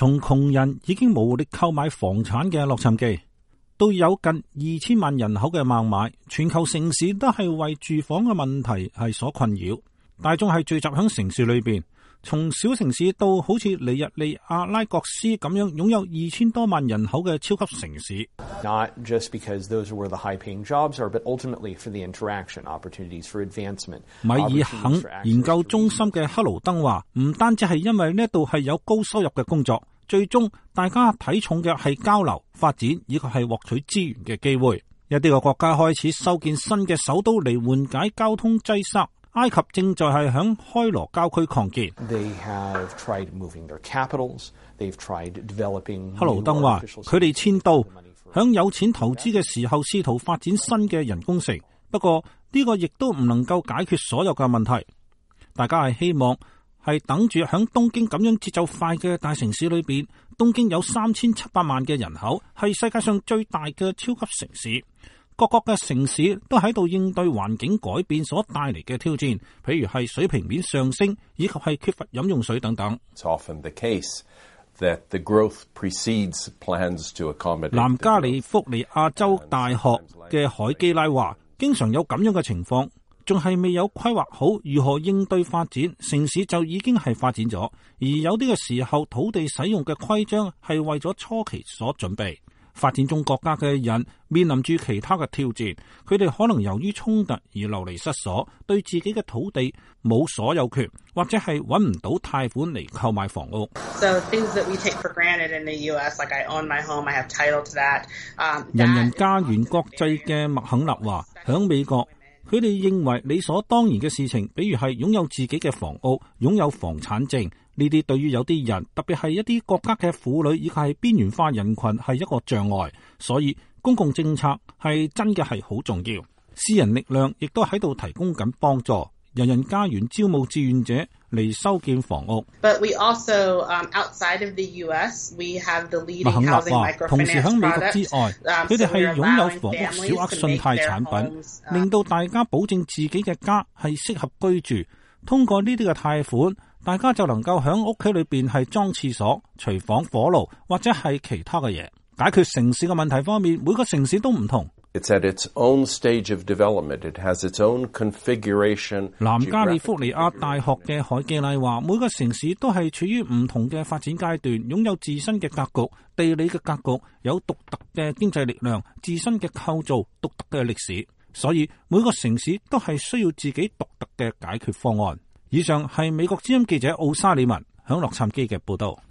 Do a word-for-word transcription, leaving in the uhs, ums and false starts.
從窮人已經無力購買房產嘅洛杉磯，到有近二千萬人口嘅孟買，全球城市都係為住房嘅問題係所困擾。大眾係聚集喺城市裏邊，從小城市到好似尼日利亞拉各斯咁樣擁有二千多萬人口嘅超級城市。 Not just because those were the high-paying jobs, but ultimately for the interaction, opportunities for advancement. 米爾肯研究中心嘅克勞登話，唔單止係因為呢度係有高收入嘅工作，最終大家睇重嘅係交流、發展以及係獲取資源嘅機會。一啲個國家開始修建新嘅首都嚟緩解交通擠塞。埃及正在係響開羅郊區擴建。 They have tried moving their capitals. They've tried developing. 克勞登話，佢哋遷都響有錢投資嘅時候，試圖發展新嘅人工城。不過呢個亦都唔能夠解決所有嘅問題。大家係希望係等住響東京咁樣節奏快嘅大城市裏邊，東京有三千七百萬嘅人口，係世界上最大嘅超級城市。各國嘅城市都喺度應對環境改變所帶嚟嘅挑戰，譬如係水平面上升，以及係缺乏飲用水等等。 It's often the case that the growth precedes plans to accommodate. 南加利福尼亞州大學嘅海基拉話，經常有咁樣嘅情況，仲係未有規劃好如何應對發展，城市就已經係發展咗，而有啲嘅時候，土地使用嘅規章係為咗初期所準備。發展中國家嘅人面臨住其他嘅挑戰，佢哋可能由於衝突而流離失所，對自己嘅土地冇所有權，或者係揾唔到貸款嚟購買房屋。 So things that we take for granted in the U S, like I own my home, I have title to that. Um, 人人家園國際嘅麥肯納話，響美國，佢哋認為理所當然嘅事情，比如係擁有自己嘅房屋、擁有房產證。呢啲對於有啲人，特別係一啲國家嘅婦女以及係邊緣化人群係一個障礙，所以公共政策係真嘅係好重要。私人力量亦都喺度提供緊幫助，人人家園招募志願者嚟修建房屋。 But we also, um, outside of the U S, we have the leading 麥肯納 housing 話，同時 microfinance 喺美國 product. 之外， Um, 佢哋 so we 係 are 擁有 allowing 房屋 families 小額 to 信 make 貸 their 產品， homes, uh, 令到大家保證自己嘅家係適合居住。通過呢啲嘅貸款，大家就能夠喺屋企裏邊係裝廁所、廚房、火爐或者係其他嘅嘢。解決城市嘅問題方面，每個城市都唔同。 It's at its own stage of development. It has its own configuration. 南加利福尼亞大學嘅海基拉話，每個城市都係處於唔同嘅發展階段，擁有自身嘅格局、地理嘅格局，有獨特嘅經濟力量、自身嘅構造、獨特嘅歷史。所以每個城市都係需要自己獨特嘅解決方案。以上係美國之音記者奧沙里文響洛杉磯嘅報道。